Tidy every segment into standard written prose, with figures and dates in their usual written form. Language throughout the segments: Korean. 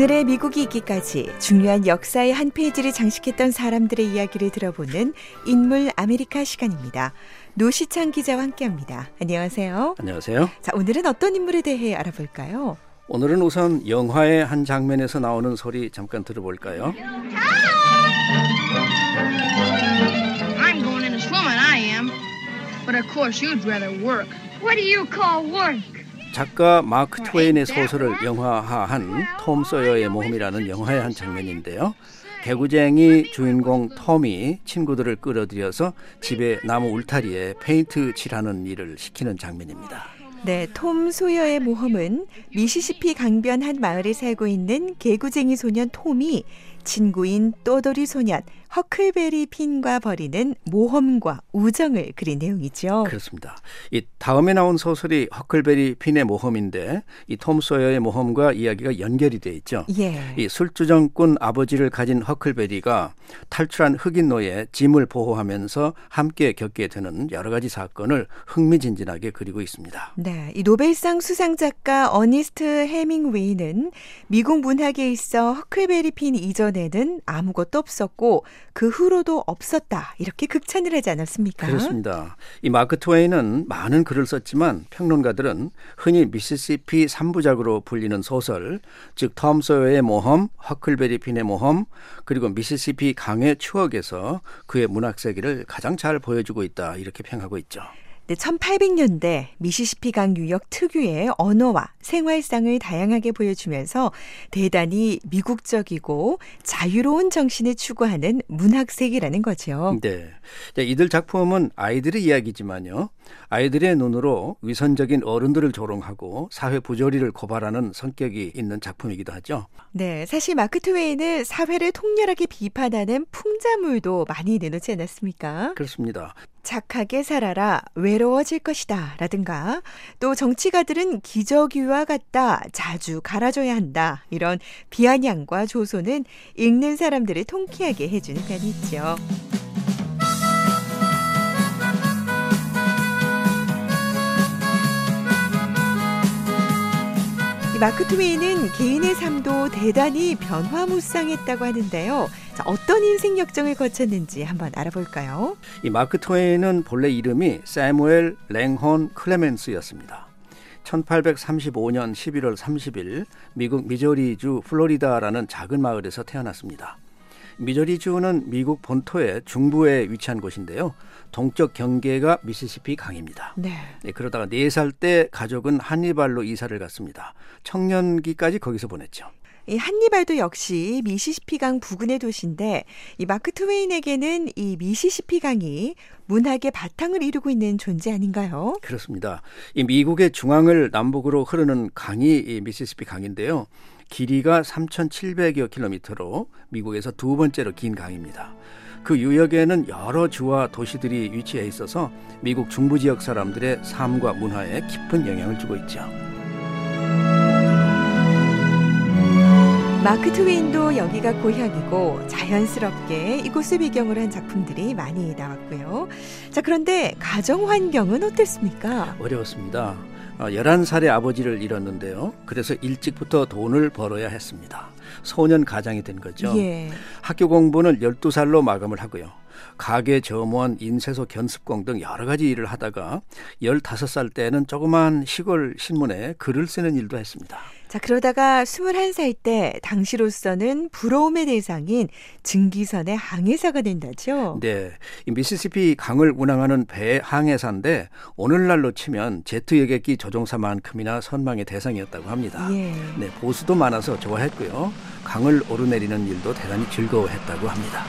오늘의 미국이 있기까지 중요한 역사의 한 페이지를 장식했던 사람들의 이야기를 들어보는 인물 아메리카 시간입니다. 노시창 기자와 함께합니다. 안녕하세요. 안녕하세요. 자, 오늘은 어떤 인물에 대해 알아볼까요? 오늘은 우선 영화의 한 장면에서 나오는 소리 잠깐 들어볼까요? I'm going in to swim and I am. But of course you'd rather work. What do you call work? 작가 마크 트웨인의 소설을 영화화한 톰 소여의 모험이라는 영화의 한 장면인데요. 개구쟁이 주인공 톰이 친구들을 끌어들여서 집에 나무 울타리에 페인트 칠하는 일을 시키는 장면입니다. 네, 톰 소여의 모험은 미시시피 강변 한 마을에 살고 있는 개구쟁이 소년 톰이 친구인 또돌이 소년 허클베리 핀과 벌이는 모험과 우정을 그린 내용이죠. 그렇습니다. 이 다음에 나온 소설이 허클베리 핀의 모험인데 이 톰 소여의 모험과 이야기가 연결이 돼 있죠. 예. 이 술주정꾼 아버지를 가진 허클베리가 탈출한 흑인 노예 짐을 보호하면서 함께 겪게 되는 여러 가지 사건을 흥미진진하게 그리고 있습니다. 네, 이 노벨상 수상 작가 어니스트 해밍웨이는 미국 문학에 있어 허클베리 핀 이전에는 아무것도 없었고 그 후로도 없었다 이렇게 극찬을 하지 않았습니까? 그렇습니다. 이 마크 트웨인은 많은 글을 썼지만 평론가들은 흔히 미시시피 3부작으로 불리는 소설, 즉 톰 소여의 모험, 허클베리 핀의 모험, 그리고 미시시피 강의 추억에서 그의 문학 세계를 가장 잘 보여주고 있다 이렇게 평하고 있죠. 네, 1800년대 미시시피 강 유역 특유의 언어와 생활상을 다양하게 보여주면서 대단히 미국적이고 자유로운 정신을 추구하는 문학세계라는 거죠. 네, 이들 작품은 아이들의 이야기지만요. 아이들의 눈으로 위선적인 어른들을 조롱하고 사회 부조리를 고발하는 성격이 있는 작품이기도 하죠. 네, 사실 마크 트웨인은 사회를 통렬하게 비판하는 풍자물도 많이 내놓지 않았습니까? 그렇습니다. 착하게 살아라, 외로워질 것이다 라든가 또 정치가들은 기저귀와 같다, 자주 갈아줘야 한다 이런 비아냥과 조소는 읽는 사람들을 통쾌하게 해주는 편이 있죠. 마크 트웨인은 개인의 삶도 대단히 변화무쌍했다고 하는데요. 자, 어떤 인생 역정을 거쳤는지 한번 알아볼까요? 이 마크 트웨인은 본래 이름이 세무엘 랭혼 클레멘스였습니다. 1835년 11월 30일 미국 미조리주 플로리다라는 작은 마을에서 태어났습니다. 미조리주는 미국 본토의 중부에 위치한 곳인데요. 동쪽 경계가 미시시피 강입니다. 네. 그러다가 4살 때 가족은 한니발로 이사를 갔습니다. 청년기까지 거기서 보냈죠. 이 한니발도 역시 미시시피 강 부근의 도시인데 이 마크 트웨인에게는 이 미시시피 강이 문학의 바탕을 이루고 있는 존재 아닌가요? 그렇습니다. 이 미국의 중앙을 남북으로 흐르는 강이 이 미시시피 강인데요. 길이가 3,700여 킬로미터로 미국에서 두 번째로 긴 강입니다. 그 유역에는 여러 주와 도시들이 위치해 있어서 미국 중부 지역 사람들의 삶과 문화에 깊은 영향을 주고 있죠. 마크 트웨인도 여기가 고향이고 자연스럽게 이곳을 배경으로 한 작품들이 많이 나왔고요. 자, 그런데 가정 환경은 어땠습니까? 어려웠습니다. 11살의 아버지를 잃었는데요. 그래서 일찍부터 돈을 벌어야 했습니다. 소년 가장이 된 거죠. 예. 학교 공부는 12살로 마감을 하고요. 가게, 점원, 인쇄소 견습공 등 여러 가지 일을 하다가 15살 때는 조그만 시골 신문에 글을 쓰는 일도 했습니다. 자, 그러다가 21살 때 당시로서는 부러움의 대상인 증기선의 항해사가 된다죠? 네, 이 미시시피 강을 운항하는 배 항해사인데 오늘날로 치면 제트 여객기 조종사만큼이나 선망의 대상이었다고 합니다. 예. 네, 보수도 많아서 좋아했고요. 강을 오르내리는 일도 대단히 즐거워했다고 합니다.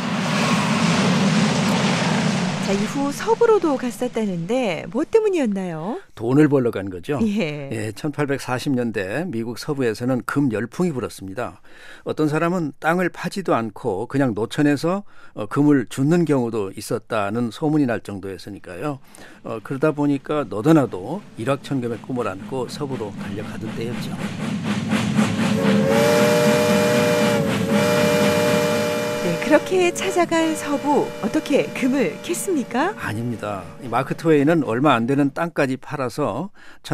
자, 이후 서부로도 갔었다는데 뭐 때문이었나요? 돈을 벌러 간 거죠. 예. 1840년대 미국 서부에서는 금 열풍이 불었습니다. 어떤 사람은 땅을 파지도 않고 그냥 노천에서 금을 줍는 경우도 있었다는 소문이 날 정도였으니까요. 그러다 보니까 너도나도 일확천금의 꿈을 안고 서부로 달려가던 때였죠. 네, 그렇게 찾아간 서부, 어떻게 금을 캤습니까? 아닙니다. 이 마크 트웨이는 얼마 안 되는 땅까지 팔아서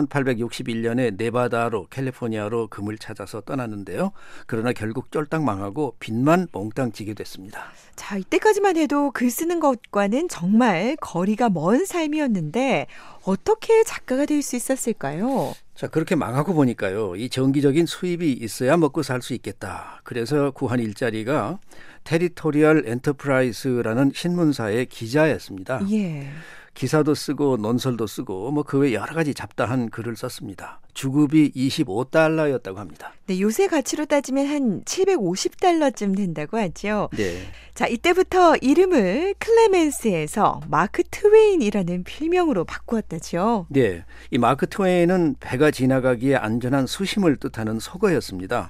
1861년에 네바다로 캘리포니아로 금을 찾아서 떠났는데요. 그러나 결국 쫄딱 망하고 빚만 몽땅 지게 됐습니다. 자, 이때까지만 해도 글 쓰는 것과는 정말 거리가 먼 삶이었는데 어떻게 작가가 될 수 있었을까요? 자, 그렇게 망하고 보니까요. 이 정기적인 수입이 있어야 먹고 살 수 있겠다. 그래서 구한 일자리가 테리토리얼 엔터프라이즈라는 신문사의 기자였습니다. 예. 기사도 쓰고 논설도 쓰고 뭐 그 외 여러 가지 잡다한 글을 썼습니다. 주급이 $25였다고 합니다. 네, 요새 가치로 따지면 한 $750쯤 된다고 하죠. 네. 자, 이때부터 이름을 클레멘스에서 마크 트웨인이라는 필명으로 바꾸었다죠. 네. 이 마크 트웨인은 배가 지나가기에 안전한 수심을 뜻하는 속어였습니다.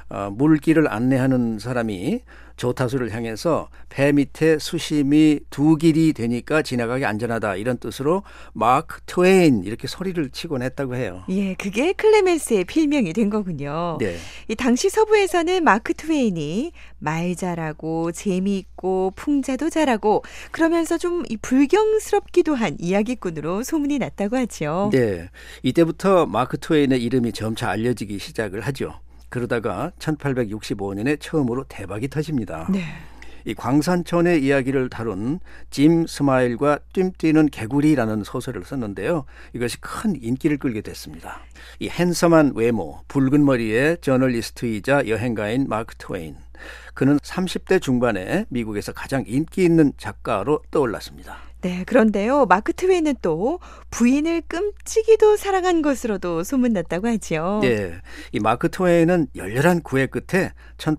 물길을 안내하는 사람이 조타수를 향해서 배 밑에 수심이 2길이 되니까 지나가기 안전하다 이런 뜻으로 마크 트웨인 이렇게 소리를 치곤 했다고 해요. 예, 그게 클레멘스의 필명이 된 거군요. 네. 이 당시 서부에서는 마크 트웨인이 말 잘하고 재미있고 풍자도 잘하고 그러면서 좀 이 불경스럽기도 한 이야기꾼으로 소문이 났다고 하죠. 네. 이때부터 마크 트웨인의 이름이 점차 알려지기 시작을 하죠. 그러다가 1865년에 처음으로 대박이 터집니다. 네. 이 광산촌의 이야기를 다룬 짐 스마일과 뜀뛰는 개구리라는 소설을 썼는데요. 이것이 큰 인기를 끌게 됐습니다. 이 핸섬한 외모, 붉은 머리의 저널리스트이자 여행가인 마크 트웨인. 그는 30대 중반에 미국에서 가장 인기 있는 작가로 떠올랐습니다. 네, 그런데요. 마크 트웨인은 또 부인을 끔찍이도 사랑한 것으로도 소문났다고 하죠. 네, 이 마크 트웨인은 열렬한 구애 끝에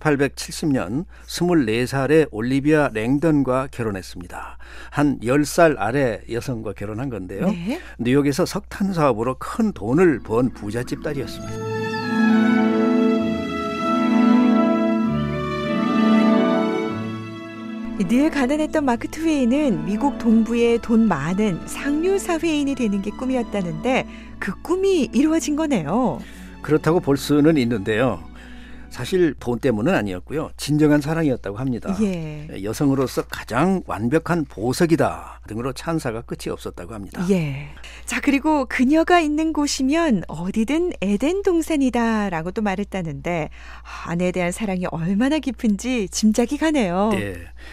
1870년 24살의 올리비아 랭던과 결혼했습니다. 한 10살 아래 여성과 결혼한 건데요. 네. 뉴욕에서 석탄 사업으로 큰 돈을 번 부잣집 딸이었습니다. 늘 가난했던 마크 트웨인은 미국 동부에 돈 많은 상류 사회인이 되는 게 꿈이었다는데 그 꿈이 이루어진 거네요. 그렇다고 볼 수는 있는데요. 사실 돈 때문은 아니었고요. 진정한 사랑이었다고 합니다. 예. 여성으로서 가장 완벽한 보석이다 등으로 찬사가 끝이 없었다고 합니다. 예. 자, 그리고 그녀가 있는 곳이면 어디든 에덴 동산이다라고 또 말했다는데 아내에 대한 사랑이 얼마나 깊은지 짐작이 가네요. 네.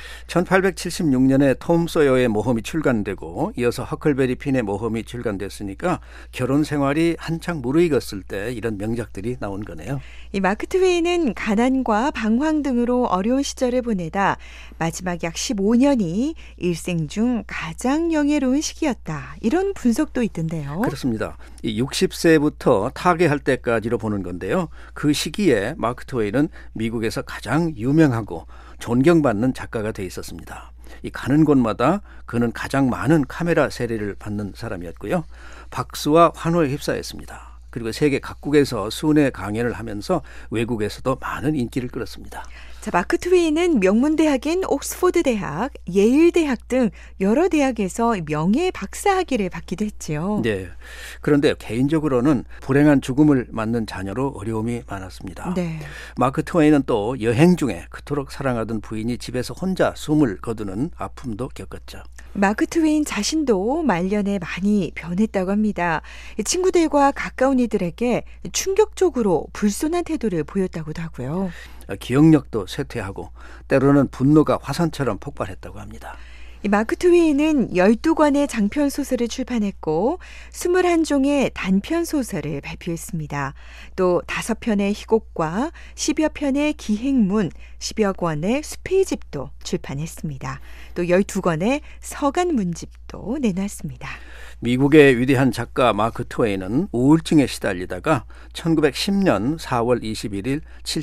1876년에 톰 소여의 모험이 출간되고 이어서 허클베리 핀의 모험이 출간됐으니까 결혼 생활이 한창 무르익었을 때 이런 명작들이 나온 거네요. 이 마크 트웨인은 가난과 방황 등으로 어려운 시절을 보내다 마지막 약 15년이 일생 중 가장 영예로운 시기였다. 이런 분석도 있던데요. 그렇습니다. 이 60세부터 타계할 때까지로 보는 건데요. 그 시기에 마크 트웨인은 미국에서 가장 유명하고 존경받는 작가가 돼 있었습니다. 이 가는 곳마다 그는 가장 많은 카메라 세례를 받는 사람이었고요. 박수와 환호에 휩싸였습니다. 그리고 세계 각국에서 순회 강연을 하면서 외국에서도 많은 인기를 끌었습니다. 자, 마크 트웨인은 명문대학인 옥스포드 대학, 예일 대학 등 여러 대학에서 명예 박사학위를 받기도 했지요. 네. 그런데 개인적으로는 불행한 죽음을 맞는 자녀로 어려움이 많았습니다. 네. 마크 트웨인은 또 여행 중에 그토록 사랑하던 부인이 집에서 혼자 숨을 거두는 아픔도 겪었죠. 마크 트웨인 자신도 말년에 많이 변했다고 합니다. 친구들과 가까운 이들에게 충격적으로 불손한 태도를 보였다고도 하고요. 기억력도 쇠퇴하고 때로는 분노가 화산처럼 폭발했다고 합니다. 이 마크 트웨인은 12권의 장편 소설을 출판했고 21종의 단편 소설을 발표했습니다. 또 5편의 희곡과 10여 편의 기행문, 10여 권의 수필집도 출판했습니다. 또 12권의 서간 문집도 내놨습니다. 미국의 위대한 작가 마크 트웨인은 우울증에 시달리다가 1910년 4월 21일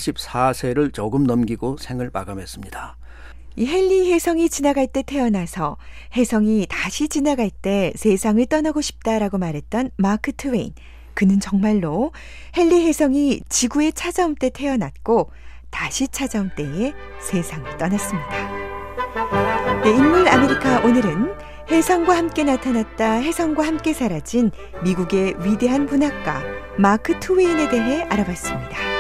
74세를 조금 넘기고 생을 마감했습니다. 이 헨리 혜성이 지나갈 때 태어나서 혜성이 다시 지나갈 때 세상을 떠나고 싶다라고 말했던 마크 트웨인. 그는 정말로 헨리 혜성이 지구에 찾아온 때 태어났고 다시 찾아온 때에 세상을 떠났습니다. 네, 인물 아메리카 오늘은 혜성과 함께 나타났다, 혜성과 함께 사라진 미국의 위대한 문학가 마크 트웨인에 대해 알아봤습니다.